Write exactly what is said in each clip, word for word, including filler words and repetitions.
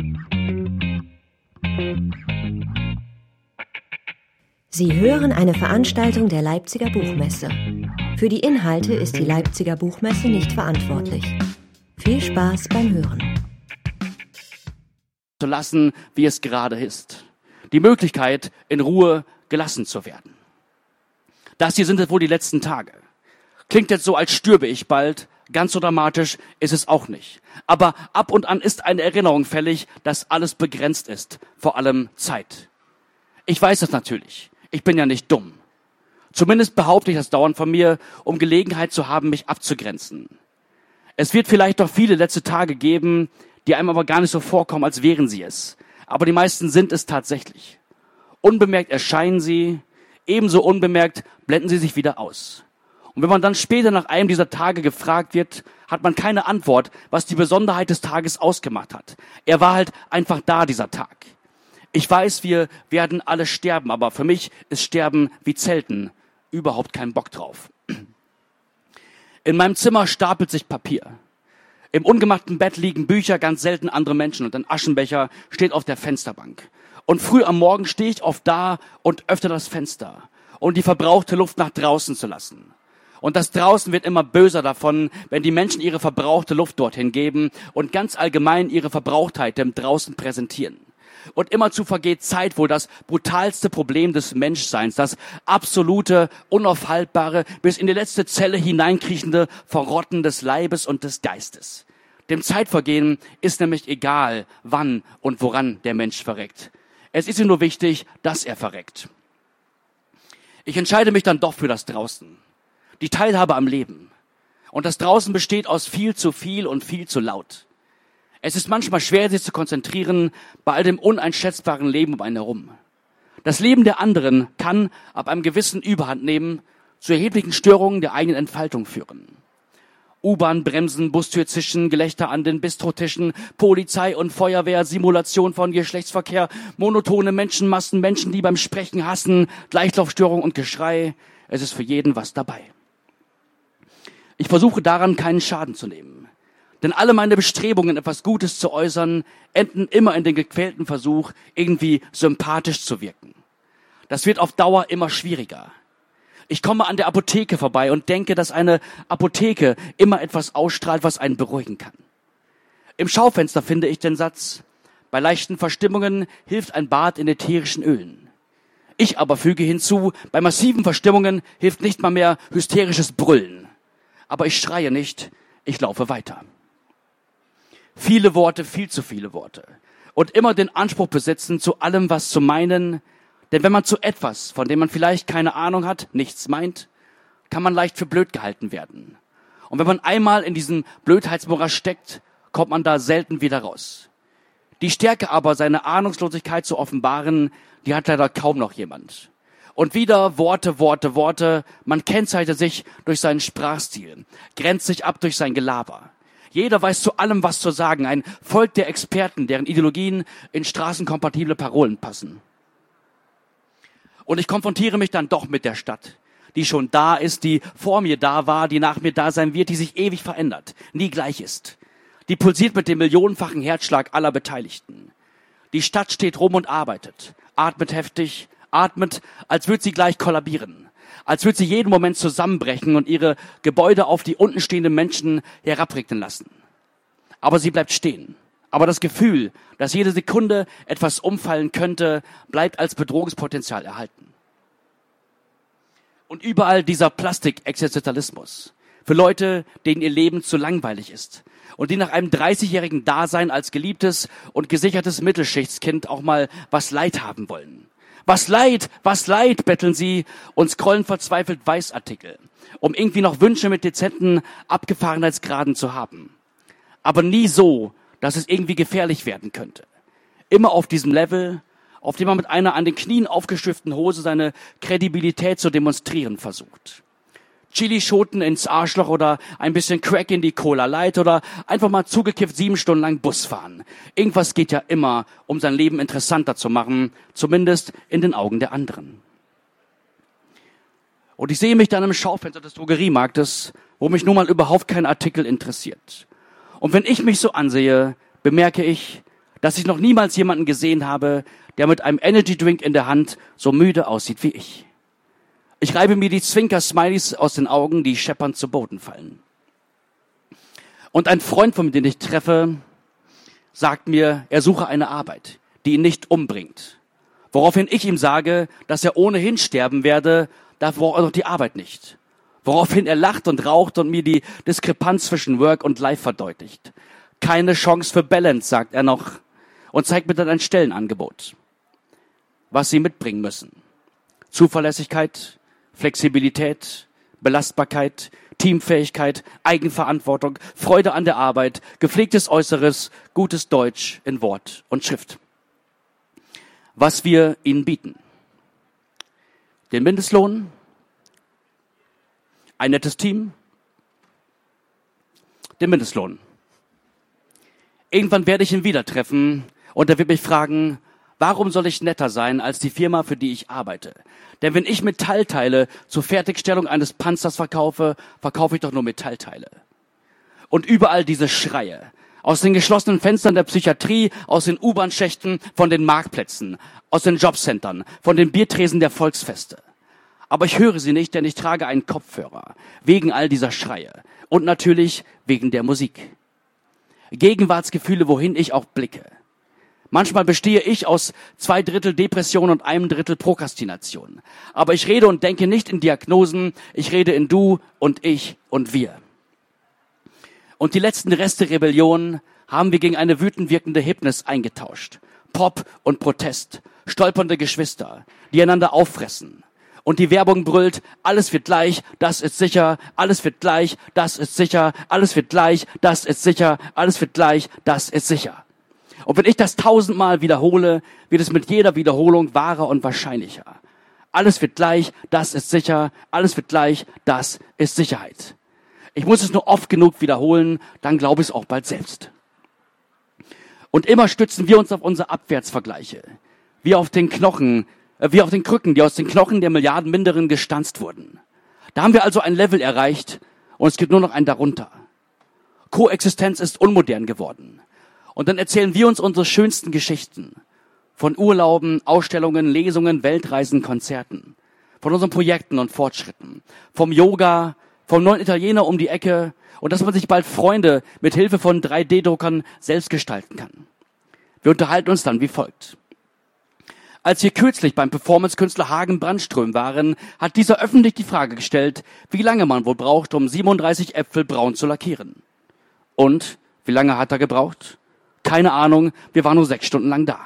Sie hören eine Veranstaltung der Leipziger Buchmesse. Für die Inhalte ist die Leipziger Buchmesse nicht verantwortlich. Viel Spaß beim Hören. Zu lassen, wie es gerade ist. Die Möglichkeit, in Ruhe gelassen zu werden. Das hier sind jetzt wohl die letzten Tage. Klingt jetzt so, als stürbe ich bald. Ganz so dramatisch ist es auch nicht. Aber ab und an ist eine Erinnerung fällig, dass alles begrenzt ist. Vor allem Zeit. Ich weiß das natürlich. Ich bin ja nicht dumm. Zumindest behaupte ich das dauernd von mir, um Gelegenheit zu haben, mich abzugrenzen. Es wird vielleicht noch viele letzte Tage geben, die einem aber gar nicht so vorkommen, als wären sie es. Aber die meisten sind es tatsächlich. Unbemerkt erscheinen sie, ebenso unbemerkt blenden sie sich wieder aus. Und wenn man dann später nach einem dieser Tage gefragt wird, hat man keine Antwort, was die Besonderheit des Tages ausgemacht hat. Er war halt einfach da, dieser Tag. Ich weiß, wir werden alle sterben, aber für mich ist Sterben wie Zelten. Überhaupt keinen Bock drauf. In meinem Zimmer stapelt sich Papier. Im ungemachten Bett liegen Bücher, ganz selten andere Menschen und ein Aschenbecher steht auf der Fensterbank. Und früh am Morgen stehe ich oft da und öffne das Fenster, um die verbrauchte Luft nach draußen zu lassen. Und das draußen wird immer böser davon, wenn die Menschen ihre verbrauchte Luft dorthin geben und ganz allgemein ihre Verbrauchtheit dem draußen präsentieren. Und immerzu vergeht Zeit, wo das brutalste Problem des Menschseins, das absolute, unaufhaltbare, bis in die letzte Zelle hineinkriechende Verrotten des Leibes und des Geistes. Dem Zeitvergehen ist nämlich egal, wann und woran der Mensch verreckt. Es ist ihm nur wichtig, dass er verreckt. Ich entscheide mich dann doch für das Draußen. Die Teilhabe am Leben. Und das Draußen besteht aus viel zu viel und viel zu laut. Es ist manchmal schwer, sich zu konzentrieren bei all dem uneinschätzbaren Leben um einen herum. Das Leben der anderen kann ab einem gewissen Überhand nehmen, zu erheblichen Störungen der eigenen Entfaltung führen. U-Bahn-Bremsen, Bustür zischen, Gelächter an den Bistrotischen, Polizei und Feuerwehr, Simulation von Geschlechtsverkehr, monotone Menschenmassen, Menschen, die beim Sprechen hassen, Gleichlaufstörung und Geschrei. Es ist für jeden was dabei. Ich versuche daran, keinen Schaden zu nehmen. Denn alle meine Bestrebungen, etwas Gutes zu äußern, enden immer in den gequälten Versuch, irgendwie sympathisch zu wirken. Das wird auf Dauer immer schwieriger. Ich komme an der Apotheke vorbei und denke, dass eine Apotheke immer etwas ausstrahlt, was einen beruhigen kann. Im Schaufenster finde ich den Satz, bei leichten Verstimmungen hilft ein Bad in ätherischen Ölen. Ich aber füge hinzu, bei massiven Verstimmungen hilft nicht mal mehr hysterisches Brüllen. Aber ich schreie nicht, ich laufe weiter. Viele Worte, viel zu viele Worte. Und immer den Anspruch besitzen, zu allem was zu meinen. Denn wenn man zu etwas, von dem man vielleicht keine Ahnung hat, nichts meint, kann man leicht für blöd gehalten werden. Und wenn man einmal in diesem Blödheitsmorast steckt, kommt man da selten wieder raus. Die Stärke aber, seine Ahnungslosigkeit zu offenbaren, die hat leider kaum noch jemand. Und wieder Worte, Worte, Worte. Man kennzeichnet sich durch seinen Sprachstil, grenzt sich ab durch sein Gelaber. Jeder weiß zu allem, was zu sagen. Ein Volk der Experten, deren Ideologien in straßenkompatible Parolen passen. Und ich konfrontiere mich dann doch mit der Stadt, die schon da ist, die vor mir da war, die nach mir da sein wird, die sich ewig verändert, nie gleich ist. Die pulsiert mit dem millionenfachen Herzschlag aller Beteiligten. Die Stadt steht rum und arbeitet, atmet heftig, atmet, als würde sie gleich kollabieren. Als würde sie jeden Moment zusammenbrechen und ihre Gebäude auf die unten stehenden Menschen herabregnen lassen. Aber sie bleibt stehen. Aber das Gefühl, dass jede Sekunde etwas umfallen könnte, bleibt als Bedrohungspotenzial erhalten. Und überall dieser Plastik-Existenzialismus. Für Leute, denen ihr Leben zu langweilig ist. Und die nach einem dreißigjährigen Dasein als geliebtes und gesichertes Mittelschichtskind auch mal was Leid haben wollen. Was Leid, was Leid, betteln sie und scrollen verzweifelt Weißartikel, um irgendwie noch Wünsche mit dezenten Abgefahrenheitsgraden zu haben. Aber nie so, dass es irgendwie gefährlich werden könnte. Immer auf diesem Level, auf dem man mit einer an den Knien aufgestifteten Hose seine Kredibilität zu demonstrieren versucht. Chilischoten ins Arschloch oder ein bisschen Crack in die Cola Light oder einfach mal zugekifft sieben Stunden lang Bus fahren. Irgendwas geht ja immer, um sein Leben interessanter zu machen, zumindest in den Augen der anderen. Und ich sehe mich dann im Schaufenster des Drogeriemarktes, wo mich nun mal überhaupt kein Artikel interessiert. Und wenn ich mich so ansehe, bemerke ich, dass ich noch niemals jemanden gesehen habe, der mit einem Energy Drink in der Hand so müde aussieht wie ich. Ich reibe mir die Zwinker-Smileys aus den Augen, die scheppernd zu Boden fallen. Und ein Freund von mir, den ich treffe, sagt mir, er suche eine Arbeit, die ihn nicht umbringt. Woraufhin ich ihm sage, dass er ohnehin sterben werde, dafür braucht er doch die Arbeit nicht. Woraufhin er lacht und raucht und mir die Diskrepanz zwischen Work und Life verdeutlicht. Keine Chance für Balance, sagt er noch und zeigt mir dann ein Stellenangebot. Was sie mitbringen müssen. Zuverlässigkeit, Flexibilität, Belastbarkeit, Teamfähigkeit, Eigenverantwortung, Freude an der Arbeit, gepflegtes Äußeres, gutes Deutsch in Wort und Schrift. Was wir ihnen bieten. Den Mindestlohn, ein nettes Team, den Mindestlohn. Irgendwann werde ich ihn wieder treffen und er wird mich fragen, warum soll ich netter sein als die Firma, für die ich arbeite? Denn wenn ich Metallteile zur Fertigstellung eines Panzers verkaufe, verkaufe ich doch nur Metallteile. Und überall diese Schreie. Aus den geschlossenen Fenstern der Psychiatrie, aus den U-Bahn-Schächten, von den Marktplätzen, aus den Jobcentern, von den Biertresen der Volksfeste. Aber ich höre sie nicht, denn ich trage einen Kopfhörer. Wegen all dieser Schreie. Und natürlich wegen der Musik. Gegenwartsgefühle, wohin ich auch blicke. Manchmal bestehe ich aus zwei Drittel Depression und einem Drittel Prokrastination. Aber ich rede und denke nicht in Diagnosen, ich rede in du und ich und wir. Und die letzten Reste Rebellion haben wir gegen eine wütend wirkende Hipness eingetauscht. Pop und Protest, stolpernde Geschwister, die einander auffressen. Und die Werbung brüllt, alles wird gleich, das ist sicher, alles wird gleich, das ist sicher, alles wird gleich, das ist sicher, alles wird gleich, das ist sicher. Und wenn ich das tausendmal wiederhole, wird es mit jeder Wiederholung wahrer und wahrscheinlicher. Alles wird gleich, das ist sicher, alles wird gleich, das ist Sicherheit. Ich muss es nur oft genug wiederholen, dann glaube ich es auch bald selbst. Und immer stützen wir uns auf unsere Abwärtsvergleiche, wie auf den Knochen, äh, wie auf den Krücken, die aus den Knochen der Milliardenminderin gestanzt wurden. Da haben wir also ein Level erreicht und es gibt nur noch ein darunter. Koexistenz ist unmodern geworden. Und dann erzählen wir uns unsere schönsten Geschichten. Von Urlauben, Ausstellungen, Lesungen, Weltreisen, Konzerten. Von unseren Projekten und Fortschritten. Vom Yoga, vom neuen Italiener um die Ecke. Und dass man sich bald Freunde mit Hilfe von drei D Druckern selbst gestalten kann. Wir unterhalten uns dann wie folgt. Als wir kürzlich beim Performance-Künstler Hagen Brandström waren, hat dieser öffentlich die Frage gestellt, wie lange man wohl braucht, um siebenunddreißig Äpfel braun zu lackieren. Und wie lange hat er gebraucht? Keine Ahnung, wir waren nur sechs Stunden lang da.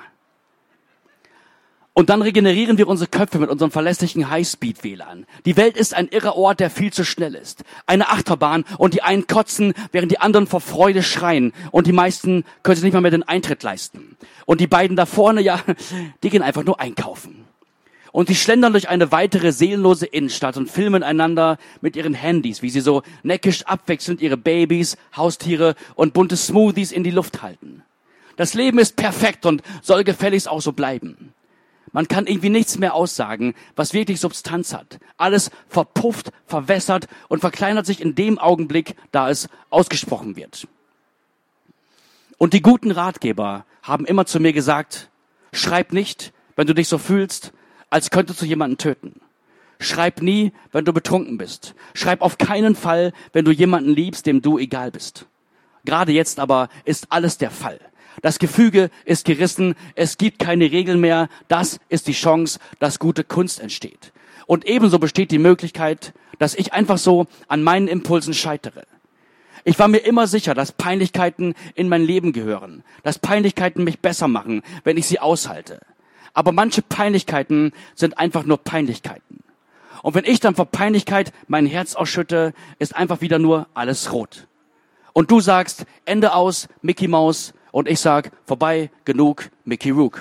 Und dann regenerieren wir unsere Köpfe mit unserem verlässlichen Highspeed-W L A N. Die Welt ist ein irrer Ort, der viel zu schnell ist. Eine Achterbahn und die einen kotzen, während die anderen vor Freude schreien. Und die meisten können sich nicht mal mehr den Eintritt leisten. Und die beiden da vorne, ja, die gehen einfach nur einkaufen. Und sie schlendern durch eine weitere seelenlose Innenstadt und filmen einander mit ihren Handys, wie sie so neckisch abwechselnd ihre Babys, Haustiere und bunte Smoothies in die Luft halten. Das Leben ist perfekt und soll gefälligst auch so bleiben. Man kann irgendwie nichts mehr aussagen, was wirklich Substanz hat. Alles verpufft, verwässert und verkleinert sich in dem Augenblick, da es ausgesprochen wird. Und die guten Ratgeber haben immer zu mir gesagt, schreib nicht, wenn du dich so fühlst, als könntest du jemanden töten. Schreib nie, wenn du betrunken bist. Schreib auf keinen Fall, wenn du jemanden liebst, dem du egal bist. Gerade jetzt aber ist alles der Fall. Das Gefüge ist gerissen, es gibt keine Regeln mehr. Das ist die Chance, dass gute Kunst entsteht. Und ebenso besteht die Möglichkeit, dass ich einfach so an meinen Impulsen scheitere. Ich war mir immer sicher, dass Peinlichkeiten in mein Leben gehören, dass Peinlichkeiten mich besser machen, wenn ich sie aushalte. Aber manche Peinlichkeiten sind einfach nur Peinlichkeiten. Und wenn ich dann vor Peinlichkeit mein Herz ausschütte, ist einfach wieder nur alles rot. Und du sagst, Ende aus, Mickey Maus. Und ich sag, vorbei, genug, Mickey Rourke.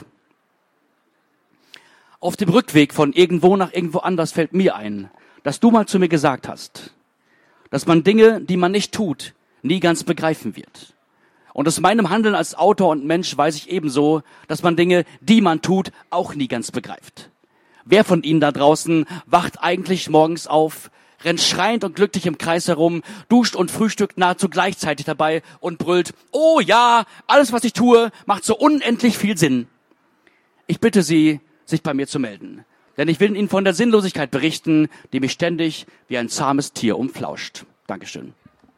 Auf dem Rückweg von irgendwo nach irgendwo anders fällt mir ein, dass du mal zu mir gesagt hast, dass man Dinge, die man nicht tut, nie ganz begreifen wird. Und aus meinem Handeln als Autor und Mensch weiß ich ebenso, dass man Dinge, die man tut, auch nie ganz begreift. Wer von Ihnen da draußen wacht eigentlich morgens auf, rennt schreiend und glücklich im Kreis herum, duscht und frühstückt nahezu gleichzeitig dabei und brüllt, oh ja, alles was ich tue, macht so unendlich viel Sinn. Ich bitte Sie, sich bei mir zu melden, denn ich will Ihnen von der Sinnlosigkeit berichten, die mich ständig wie ein zahmes Tier umflauscht. Dankeschön.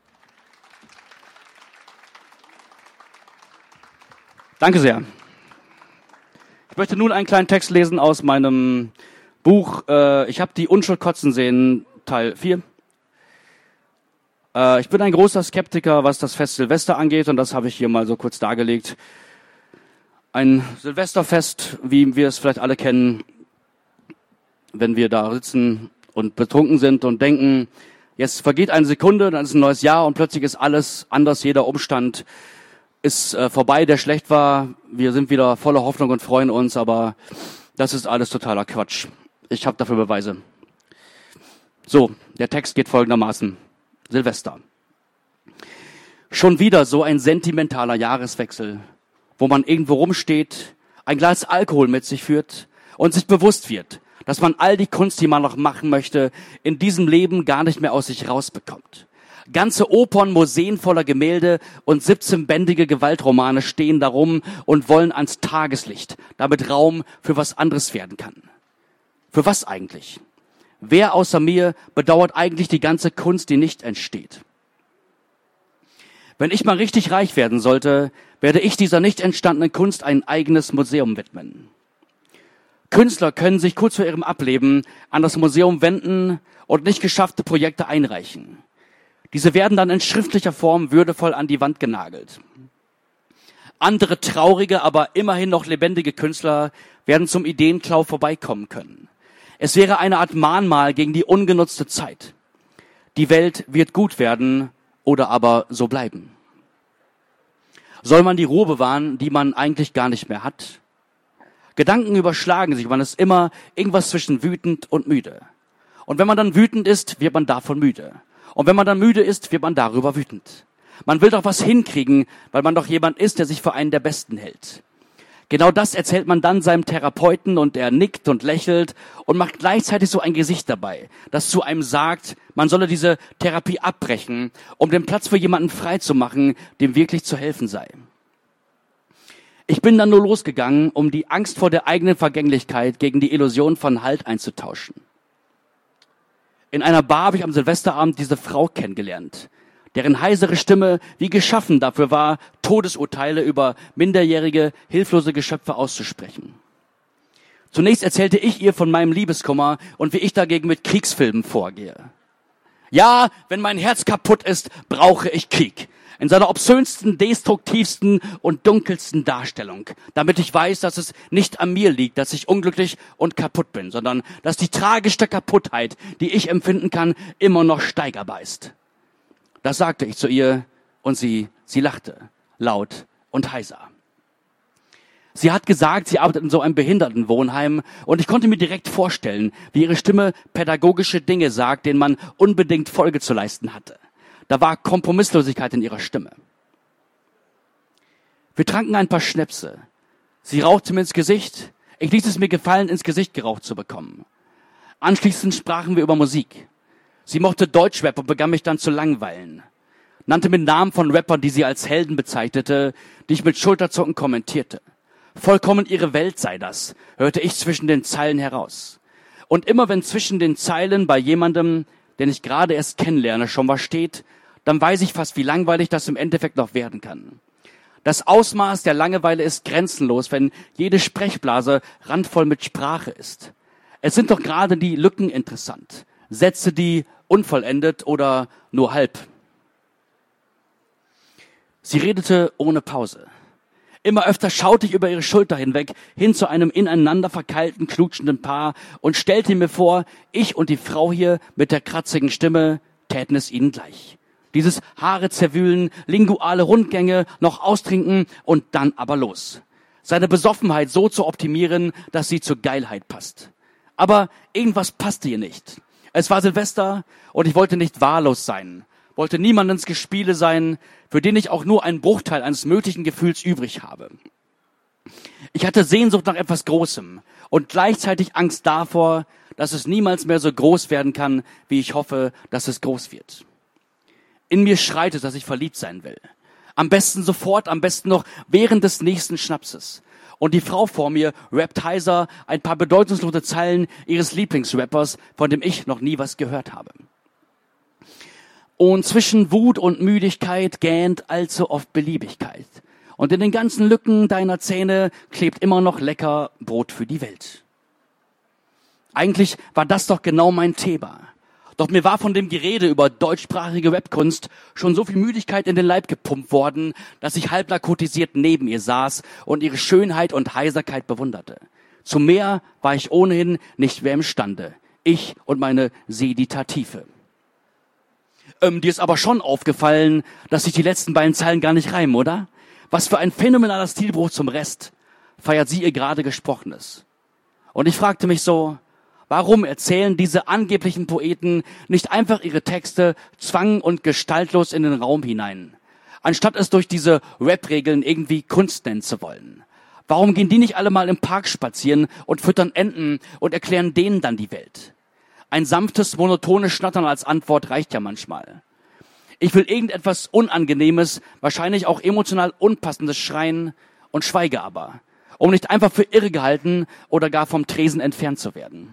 Danke sehr. Ich möchte nun einen kleinen Text lesen aus meinem Buch. Äh, ich habe die Unschuld kotzen sehen, Teil vier. Äh, ich bin ein großer Skeptiker, was das Fest Silvester angeht, und das habe ich hier mal so kurz dargelegt. Ein Silvesterfest, wie wir es vielleicht alle kennen, wenn wir da sitzen und betrunken sind und denken, jetzt vergeht eine Sekunde, dann ist ein neues Jahr und plötzlich ist alles anders, jeder Umstand ist äh, vorbei, der schlecht war. Wir sind wieder voller Hoffnung und freuen uns, aber das ist alles totaler Quatsch. Ich habe dafür Beweise. So, der Text geht folgendermaßen. Silvester. Schon wieder so ein sentimentaler Jahreswechsel, wo man irgendwo rumsteht, ein Glas Alkohol mit sich führt und sich bewusst wird, dass man all die Kunst, die man noch machen möchte, in diesem Leben gar nicht mehr aus sich rausbekommt. Ganze Opern, Museen voller Gemälde und siebzehnbändige Gewaltromane stehen darum und wollen ans Tageslicht, damit Raum für was anderes werden kann. Für was eigentlich? Wer außer mir bedauert eigentlich die ganze Kunst, die nicht entsteht? Wenn ich mal richtig reich werden sollte, werde ich dieser nicht entstandenen Kunst ein eigenes Museum widmen. Künstler können sich kurz vor ihrem Ableben an das Museum wenden und nicht geschaffte Projekte einreichen. Diese werden dann in schriftlicher Form würdevoll an die Wand genagelt. Andere traurige, aber immerhin noch lebendige Künstler werden zum Ideenklau vorbeikommen können. Es wäre eine Art Mahnmal gegen die ungenutzte Zeit. Die Welt wird gut werden oder aber so bleiben. Soll man die Ruhe bewahren, die man eigentlich gar nicht mehr hat? Gedanken überschlagen sich, man ist immer irgendwas zwischen wütend und müde. Und wenn man dann wütend ist, wird man davon müde. Und wenn man dann müde ist, wird man darüber wütend. Man will doch was hinkriegen, weil man doch jemand ist, der sich für einen der Besten hält. Genau das erzählt man dann seinem Therapeuten und er nickt und lächelt und macht gleichzeitig so ein Gesicht dabei, das zu einem sagt, man solle diese Therapie abbrechen, um den Platz für jemanden frei zu machen, dem wirklich zu helfen sei. Ich bin dann nur losgegangen, um die Angst vor der eigenen Vergänglichkeit gegen die Illusion von Halt einzutauschen. In einer Bar habe ich am Silvesterabend diese Frau kennengelernt, deren heisere Stimme wie geschaffen dafür war, Todesurteile über minderjährige, hilflose Geschöpfe auszusprechen. Zunächst erzählte ich ihr von meinem Liebeskummer und wie ich dagegen mit Kriegsfilmen vorgehe. Ja, wenn mein Herz kaputt ist, brauche ich Krieg. In seiner obszönsten, destruktivsten und dunkelsten Darstellung, damit ich weiß, dass es nicht an mir liegt, dass ich unglücklich und kaputt bin, sondern dass die tragischste Kaputtheit, die ich empfinden kann, immer noch steigerbar ist. Das sagte ich zu ihr und sie, sie lachte, laut und heiser. Sie hat gesagt, sie arbeitet in so einem Behindertenwohnheim und ich konnte mir direkt vorstellen, wie ihre Stimme pädagogische Dinge sagt, denen man unbedingt Folge zu leisten hatte. Da war Kompromisslosigkeit in ihrer Stimme. Wir tranken ein paar Schnäpse. Sie rauchte mir ins Gesicht. Ich ließ es mir gefallen, ins Gesicht geraucht zu bekommen. Anschließend sprachen wir über Musik. Sie mochte Deutschrap und begann mich dann zu langweilen. Nannte mir Namen von Rappern, die sie als Helden bezeichnete, die ich mit Schulterzucken kommentierte. Vollkommen ihre Welt sei das, hörte ich zwischen den Zeilen heraus. Und immer wenn zwischen den Zeilen bei jemandem, den ich gerade erst kennenlerne, schon was steht, dann weiß ich fast, wie langweilig das im Endeffekt noch werden kann. Das Ausmaß der Langeweile ist grenzenlos, wenn jede Sprechblase randvoll mit Sprache ist. Es sind doch gerade die Lücken interessant. Sätze, die unvollendet oder nur halb. Sie redete ohne Pause. Immer öfter schaute ich über ihre Schulter hinweg, hin zu einem ineinander verkeilten, knutschenden Paar und stellte mir vor, ich und die Frau hier mit der kratzigen Stimme täten es ihnen gleich. Dieses Haare zerwühlen, linguale Rundgänge, noch austrinken und dann aber los. Seine Besoffenheit so zu optimieren, dass sie zur Geilheit passt. Aber irgendwas passte ihr nicht. Es war Silvester und ich wollte nicht wahllos sein, wollte niemandens Gespiele sein, für den ich auch nur einen Bruchteil eines möglichen Gefühls übrig habe. Ich hatte Sehnsucht nach etwas Großem und gleichzeitig Angst davor, dass es niemals mehr so groß werden kann, wie ich hoffe, dass es groß wird. In mir schreit es, dass ich verliebt sein will. Am besten sofort, am besten noch während des nächsten Schnapses. Und die Frau vor mir rappt heiser ein paar bedeutungslose Zeilen ihres Lieblingsrappers, von dem ich noch nie was gehört habe. Und zwischen Wut und Müdigkeit gähnt allzu oft Beliebigkeit. Und in den ganzen Lücken deiner Zähne klebt immer noch lecker Brot für die Welt. Eigentlich war das doch genau mein Thema. Doch mir war von dem Gerede über deutschsprachige Webkunst schon so viel Müdigkeit in den Leib gepumpt worden, dass ich halb narkotisiert neben ihr saß und ihre Schönheit und Heiserkeit bewunderte. Zu mehr war ich ohnehin nicht mehr imstande. Ich und meine Seditative. Ähm, dir ist aber schon aufgefallen, dass sich die letzten beiden Zeilen gar nicht reimen, oder? Was für ein phänomenaler Stilbruch zum Rest feiert sie ihr gerade Gesprochenes. Und ich fragte mich so, warum erzählen diese angeblichen Poeten nicht einfach ihre Texte zwang- und gestaltlos in den Raum hinein, anstatt es durch diese Rap-Regeln irgendwie Kunst nennen zu wollen? Warum gehen die nicht alle mal im Park spazieren und füttern Enten und erklären denen dann die Welt? Ein sanftes, monotones Schnattern als Antwort reicht ja manchmal. Ich will irgendetwas Unangenehmes, wahrscheinlich auch emotional Unpassendes schreien und schweige aber, um nicht einfach für irre gehalten oder gar vom Tresen entfernt zu werden.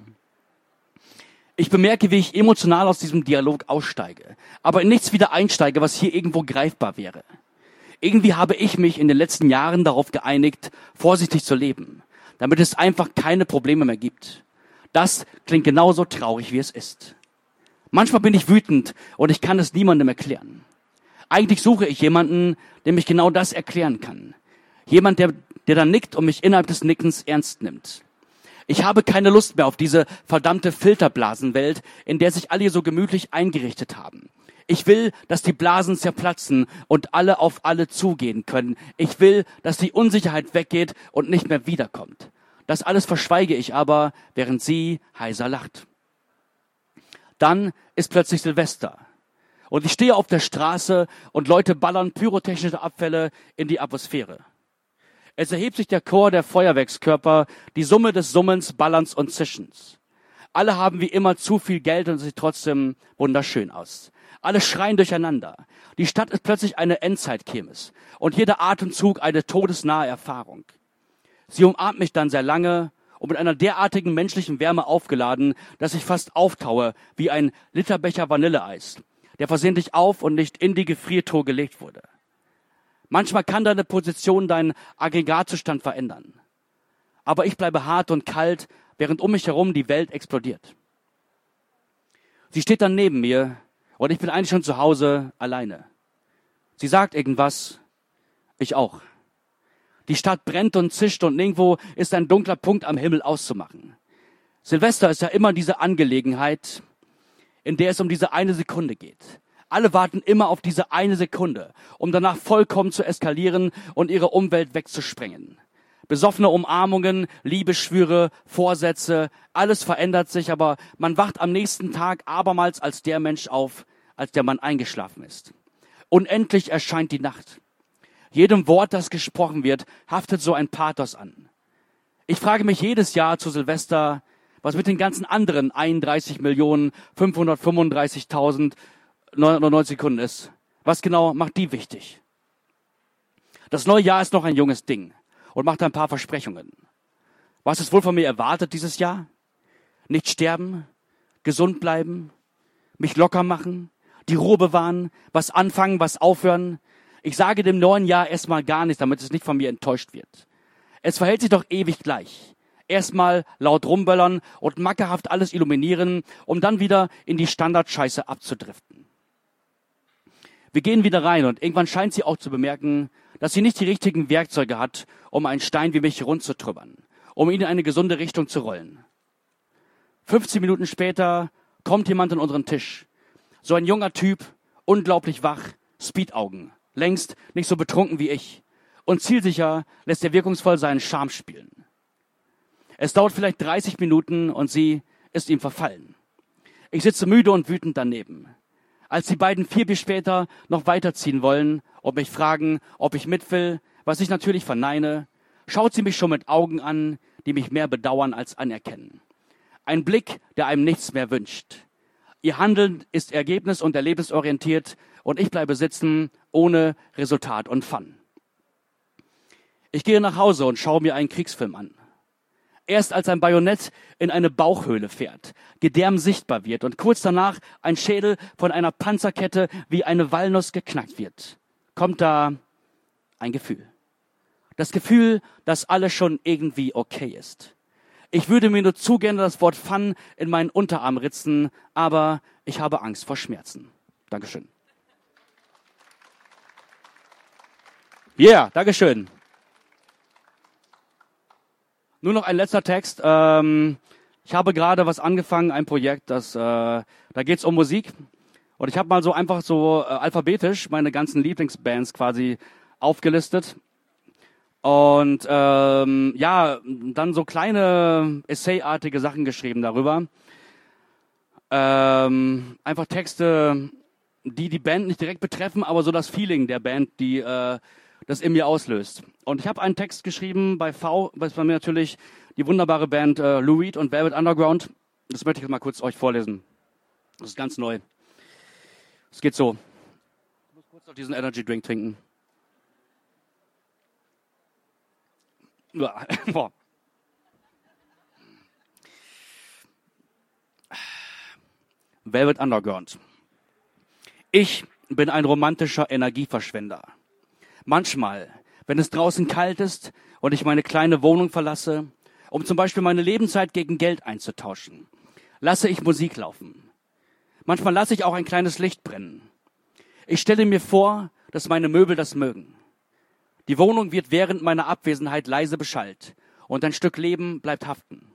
Ich bemerke, wie ich emotional aus diesem Dialog aussteige, aber in nichts wieder einsteige, was hier irgendwo greifbar wäre. Irgendwie habe ich mich in den letzten Jahren darauf geeinigt, vorsichtig zu leben, damit es einfach keine Probleme mehr gibt. Das klingt genauso traurig, wie es ist. Manchmal bin ich wütend und ich kann es niemandem erklären. Eigentlich suche ich jemanden, der mich genau das erklären kann. Jemand, der, der dann nickt und mich innerhalb des Nickens ernst nimmt. Ich habe keine Lust mehr auf diese verdammte Filterblasenwelt, in der sich alle so gemütlich eingerichtet haben. Ich will, dass die Blasen zerplatzen und alle auf alle zugehen können. Ich will, dass die Unsicherheit weggeht und nicht mehr wiederkommt. Das alles verschweige ich aber, während sie heiser lacht. Dann ist plötzlich Silvester. Und ich stehe auf der Straße und Leute ballern pyrotechnische Abfälle in die Atmosphäre. Es erhebt sich der Chor der Feuerwerkskörper, die Summe des Summens, Ballerns und Zischens. Alle haben wie immer zu viel Geld und sieht trotzdem wunderschön aus. Alle schreien durcheinander. Die Stadt ist plötzlich eine Endzeitkirmes und jeder Atemzug eine todesnahe Erfahrung. Sie umarmt mich dann sehr lange und mit einer derartigen menschlichen Wärme aufgeladen, dass ich fast auftaue wie ein Literbecher Vanilleeis, der versehentlich auf und nicht in die Gefriertruhe gelegt wurde. Manchmal kann deine Position deinen Aggregatzustand verändern. Aber ich bleibe hart und kalt, während um mich herum die Welt explodiert. Sie steht dann neben mir und ich bin eigentlich schon zu Hause alleine. Sie sagt irgendwas, ich auch. Die Stadt brennt und zischt und nirgendwo ist ein dunkler Punkt am Himmel auszumachen. Silvester ist ja immer diese Angelegenheit, in der es um diese eine Sekunde geht. Alle warten immer auf diese eine Sekunde, um danach vollkommen zu eskalieren und ihre Umwelt wegzusprengen. Besoffene Umarmungen, Liebesschwüre, Vorsätze, alles verändert sich, aber man wacht am nächsten Tag abermals als der Mensch auf, als der man eingeschlafen ist. Unendlich erscheint die Nacht. Jedem Wort, das gesprochen wird, haftet so ein Pathos an. Ich frage mich jedes Jahr zu Silvester, was mit den ganzen anderen einunddreißig Millionen fünfhundertfünfunddreißigtausendneunhundertneunzig Sekunden ist. Was genau macht die wichtig? Das neue Jahr ist noch ein junges Ding und macht ein paar Versprechungen. Was ist wohl von mir erwartet dieses Jahr? Nicht sterben, gesund bleiben, mich locker machen, die Ruhe bewahren, was anfangen, was aufhören. Ich sage dem neuen Jahr erstmal gar nichts, damit es nicht von mir enttäuscht wird. Es verhält sich doch ewig gleich. Erstmal laut rumböllern und mackerhaft alles illuminieren, um dann wieder in die Standardscheiße abzudriften. Wir gehen wieder rein und irgendwann scheint sie auch zu bemerken, dass sie nicht die richtigen Werkzeuge hat, um einen Stein wie mich rundzutrümmern, um ihn in eine gesunde Richtung zu rollen. fünfzehn Minuten später kommt jemand an unseren Tisch. So ein junger Typ, unglaublich wach, Speedaugen, längst nicht so betrunken wie ich. Und zielsicher lässt er wirkungsvoll seinen Charme spielen. Es dauert vielleicht dreißig Minuten und sie ist ihm verfallen. Ich sitze müde und wütend daneben. Als die beiden vier Bier später noch weiterziehen wollen und mich fragen, ob ich mit will, was ich natürlich verneine, schaut sie mich schon mit Augen an, die mich mehr bedauern als anerkennen. Ein Blick, der einem nichts mehr wünscht. Ihr Handeln ist ergebnis- und erlebnisorientiert und ich bleibe sitzen ohne Resultat und Fun. Ich gehe nach Hause und schaue mir einen Kriegsfilm an. Erst als ein Bajonett in eine Bauchhöhle fährt, Gedärm sichtbar wird und kurz danach ein Schädel von einer Panzerkette wie eine Walnuss geknackt wird, kommt da ein Gefühl. Das Gefühl, dass alles schon irgendwie okay ist. Ich würde mir nur zu gerne das Wort Fun in meinen Unterarm ritzen, aber ich habe Angst vor Schmerzen. Dankeschön. Ja, yeah, Dankeschön. Nur noch ein letzter Text. Ähm, ich habe gerade was angefangen, ein Projekt, das, äh, da geht es um Musik. Und ich habe mal so einfach so äh, alphabetisch meine ganzen Lieblingsbands quasi aufgelistet. Und ähm, ja, dann so kleine Essayartige Sachen geschrieben darüber. Ähm, einfach Texte, die die Band nicht direkt betreffen, aber so das Feeling der Band, die äh, das in mir auslöst. Und ich habe einen Text geschrieben bei V, was bei mir natürlich die wunderbare Band äh, Lou Reed und Velvet Underground. Das möchte ich mal kurz euch vorlesen. Das ist ganz neu. Es geht so. Ich muss kurz noch diesen Energy Drink trinken. Boah. Velvet Underground. Ich bin ein romantischer Energieverschwender. Manchmal, wenn es draußen kalt ist und ich meine kleine Wohnung verlasse, um zum Beispiel meine Lebenszeit gegen Geld einzutauschen, lasse ich Musik laufen. Manchmal lasse ich auch ein kleines Licht brennen. Ich stelle mir vor, dass meine Möbel das mögen. Die Wohnung wird während meiner Abwesenheit leise beschallt und ein Stück Leben bleibt haften.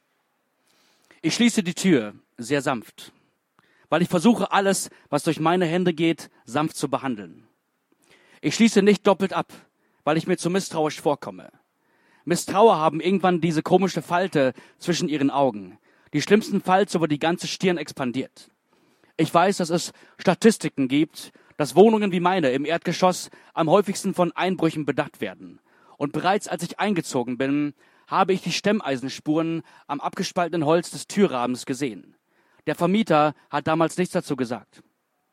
Ich schließe die Tür sehr sanft, weil ich versuche, alles, was durch meine Hände geht, sanft zu behandeln. Ich schließe nicht doppelt ab, weil ich mir zu misstrauisch vorkomme. Misstrauer haben irgendwann diese komische Falte zwischen ihren Augen, die schlimmstenfalls über die ganze Stirn expandiert. Ich weiß, dass es Statistiken gibt, dass Wohnungen wie meine im Erdgeschoss am häufigsten von Einbrüchen bedacht werden. Und bereits als ich eingezogen bin, habe ich die Stemmeisenspuren am abgespalteten Holz des Türrahmens gesehen. Der Vermieter hat damals nichts dazu gesagt.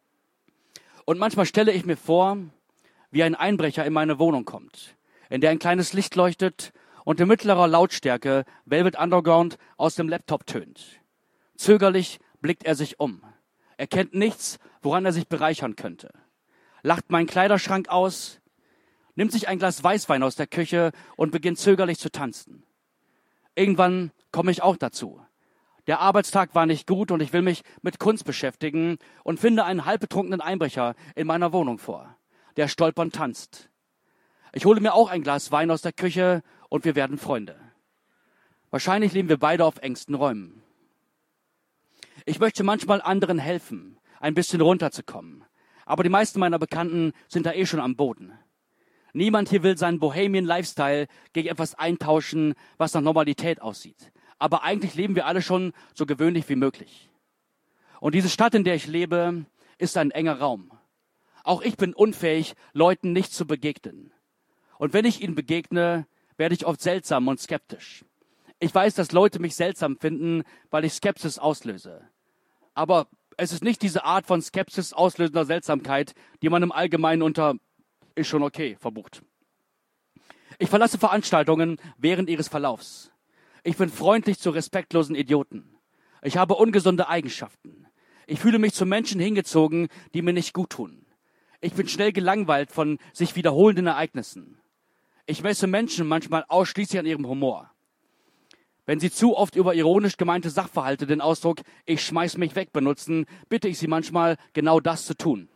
Und manchmal stelle ich mir vor, wie ein Einbrecher in meine Wohnung kommt, in der ein kleines Licht leuchtet und in mittlerer Lautstärke Velvet Underground aus dem Laptop tönt. Zögerlich blickt er sich um. Er kennt nichts, woran er sich bereichern könnte. Lacht meinen Kleiderschrank aus, nimmt sich ein Glas Weißwein aus der Küche und beginnt zögerlich zu tanzen. Irgendwann komme ich auch dazu. Der Arbeitstag war nicht gut und ich will mich mit Kunst beschäftigen und finde einen halbbetrunkenen Einbrecher in meiner Wohnung vor, der stolpernd tanzt. Ich hole mir auch ein Glas Wein aus der Küche und wir werden Freunde. Wahrscheinlich leben wir beide auf engsten Räumen. Ich möchte manchmal anderen helfen, ein bisschen runterzukommen. Aber die meisten meiner Bekannten sind da eh schon am Boden. Niemand hier will seinen Bohemian Lifestyle gegen etwas eintauschen, was nach Normalität aussieht. Aber eigentlich leben wir alle schon so gewöhnlich wie möglich. Und diese Stadt, in der ich lebe, ist ein enger Raum. Auch ich bin unfähig, Leuten nicht zu begegnen. Und wenn ich ihnen begegne, werde ich oft seltsam und skeptisch. Ich weiß, dass Leute mich seltsam finden, weil ich Skepsis auslöse. Aber es ist nicht diese Art von Skepsis auslösender Seltsamkeit, die man im Allgemeinen unter ist schon okay verbucht. Ich verlasse Veranstaltungen während ihres Verlaufs. Ich bin freundlich zu respektlosen Idioten. Ich habe ungesunde Eigenschaften. Ich fühle mich zu Menschen hingezogen, die mir nicht gut tun. Ich bin schnell gelangweilt von sich wiederholenden Ereignissen. Ich messe Menschen manchmal ausschließlich an ihrem Humor. Wenn sie zu oft über ironisch gemeinte Sachverhalte den Ausdruck „ich schmeiß mich weg" benutzen, bitte ich sie manchmal, genau das zu tun.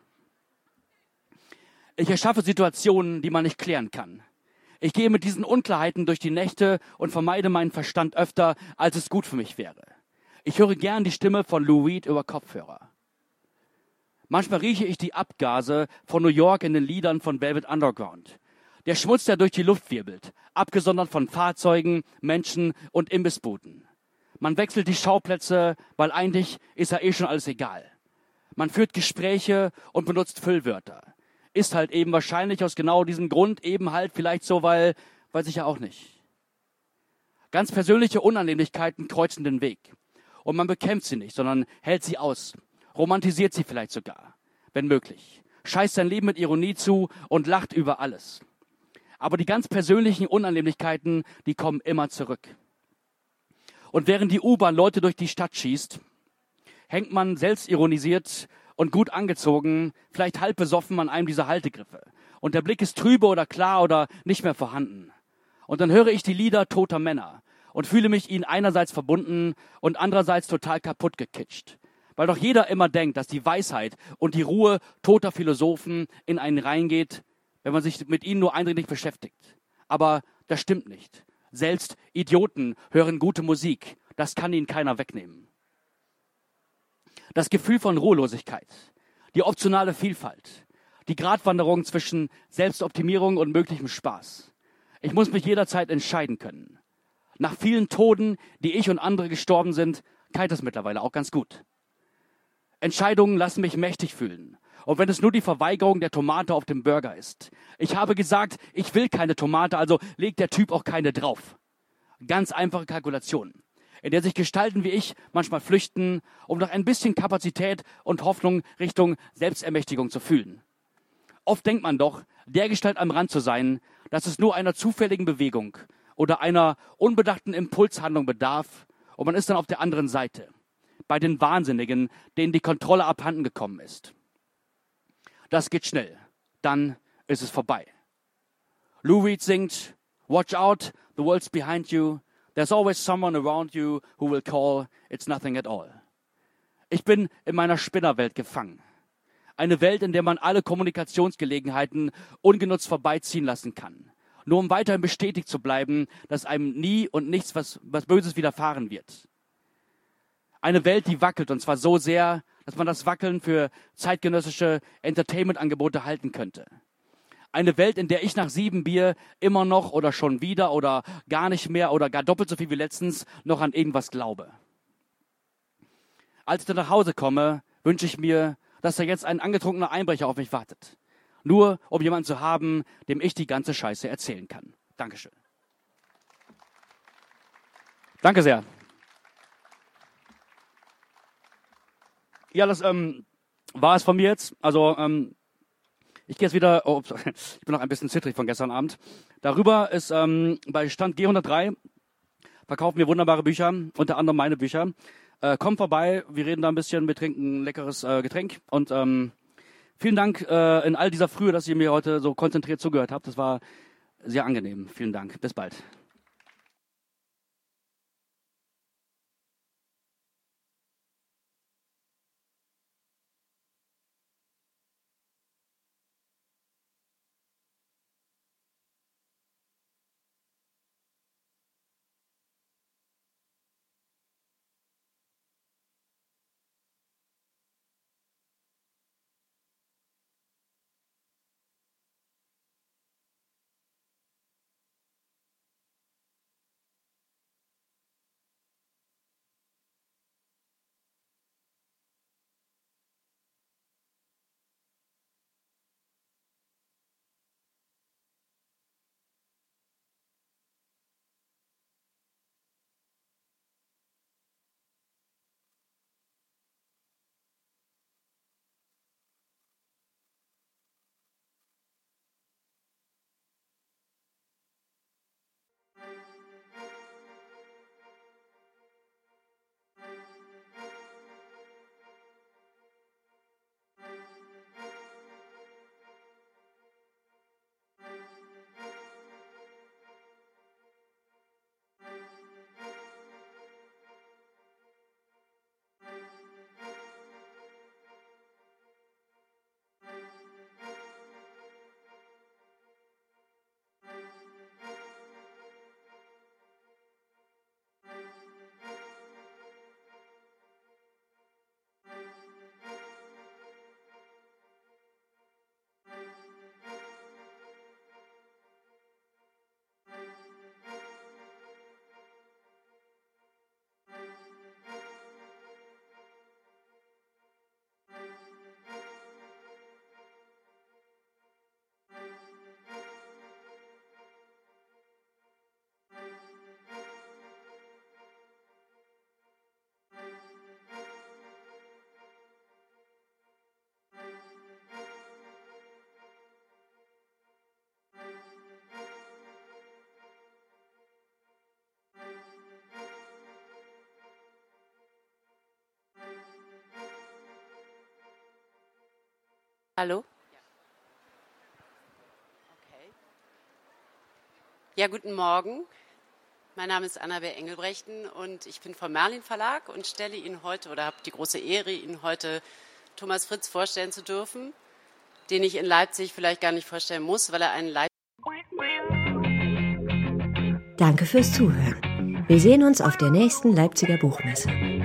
Ich erschaffe Situationen, die man nicht klären kann. Ich gehe mit diesen Unklarheiten durch die Nächte und vermeide meinen Verstand öfter, als es gut für mich wäre. Ich höre gern die Stimme von Lou Reed über Kopfhörer. Manchmal rieche ich die Abgase von New York in den Liedern von Velvet Underground. Der Schmutz, der durch die Luft wirbelt, abgesondert von Fahrzeugen, Menschen und Imbissbuden. Man wechselt die Schauplätze, weil eigentlich ist ja eh schon alles egal. Man führt Gespräche und benutzt Füllwörter. Ist halt eben wahrscheinlich aus genau diesem Grund eben halt vielleicht so, weil, weiß ich ja auch nicht. Ganz persönliche Unannehmlichkeiten kreuzen den Weg. Und man bekämpft sie nicht, sondern hält sie aus. Romantisiert sie vielleicht sogar, wenn möglich. Scheißt sein Leben mit Ironie zu und lacht über alles. Aber die ganz persönlichen Unannehmlichkeiten, die kommen immer zurück. Und während die U-Bahn Leute durch die Stadt schießt, hängt man selbst ironisiert und gut angezogen, vielleicht halb besoffen an einem dieser Haltegriffe. Und der Blick ist trübe oder klar oder nicht mehr vorhanden. Und dann höre ich die Lieder toter Männer und fühle mich ihnen einerseits verbunden und andererseits total kaputt gekitscht. Weil doch jeder immer denkt, dass die Weisheit und die Ruhe toter Philosophen in einen reingeht, wenn man sich mit ihnen nur eindringlich beschäftigt. Aber das stimmt nicht. Selbst Idioten hören gute Musik. Das kann ihnen keiner wegnehmen. Das Gefühl von Ruhelosigkeit, die optionale Vielfalt, die Gratwanderung zwischen Selbstoptimierung und möglichem Spaß. Ich muss mich jederzeit entscheiden können. Nach vielen Toden, die ich und andere gestorben sind, kann ich das mittlerweile auch ganz gut. Entscheidungen lassen mich mächtig fühlen. Und wenn es nur die Verweigerung der Tomate auf dem Burger ist. Ich habe gesagt, ich will keine Tomate, also legt der Typ auch keine drauf. Ganz einfache Kalkulation, in der sich Gestalten wie ich manchmal flüchten, um noch ein bisschen Kapazität und Hoffnung Richtung Selbstermächtigung zu fühlen. Oft denkt man doch, dergestalt am Rand zu sein, dass es nur einer zufälligen Bewegung oder einer unbedachten Impulshandlung bedarf und man ist dann auf der anderen Seite, bei den Wahnsinnigen, denen die Kontrolle abhanden gekommen ist. Das geht schnell, dann ist es vorbei. Lou Reed singt, "Watch out, the world's behind you. There's always someone around you who will call, it's nothing at all." Ich bin in meiner Spinnerwelt gefangen. Eine Welt, in der man alle Kommunikationsgelegenheiten ungenutzt vorbeiziehen lassen kann. Nur um weiterhin bestätigt zu bleiben, dass einem nie und nichts was, was Böses widerfahren wird. Eine Welt, die wackelt, und zwar so sehr, dass man das Wackeln für zeitgenössische Entertainment-Angebote halten könnte. Eine Welt, in der ich nach sieben Bier immer noch oder schon wieder oder gar nicht mehr oder gar doppelt so viel wie letztens noch an irgendwas glaube. Als ich dann nach Hause komme, wünsche ich mir, dass da jetzt ein angetrunkener Einbrecher auf mich wartet. Nur, um jemanden zu haben, dem ich die ganze Scheiße erzählen kann. Dankeschön. Danke sehr. Ja, das ähm, war es von mir jetzt. Also, ähm, ich gehe jetzt wieder, oh, ich bin noch ein bisschen zittrig von gestern Abend. Darüber ist ähm, bei Stand G hundertdrei, verkaufen wir wunderbare Bücher, unter anderem meine Bücher. Äh, kommt vorbei, wir reden da ein bisschen, wir trinken ein leckeres äh, Getränk. Und ähm, vielen Dank äh, in all dieser Frühe, dass ihr mir heute so konzentriert zugehört habt. Das war sehr angenehm. Vielen Dank. Bis bald. Hallo? Okay. Ja, guten Morgen. Mein Name ist Annabel Engelbrechten und ich bin vom Merlin Verlag und stelle Ihnen heute oder habe die große Ehre, Ihnen heute Thomas Fritz vorstellen zu dürfen, den ich in Leipzig vielleicht gar nicht vorstellen muss, weil er einen Leipzig. Danke fürs Zuhören. Wir sehen uns auf der nächsten Leipziger Buchmesse.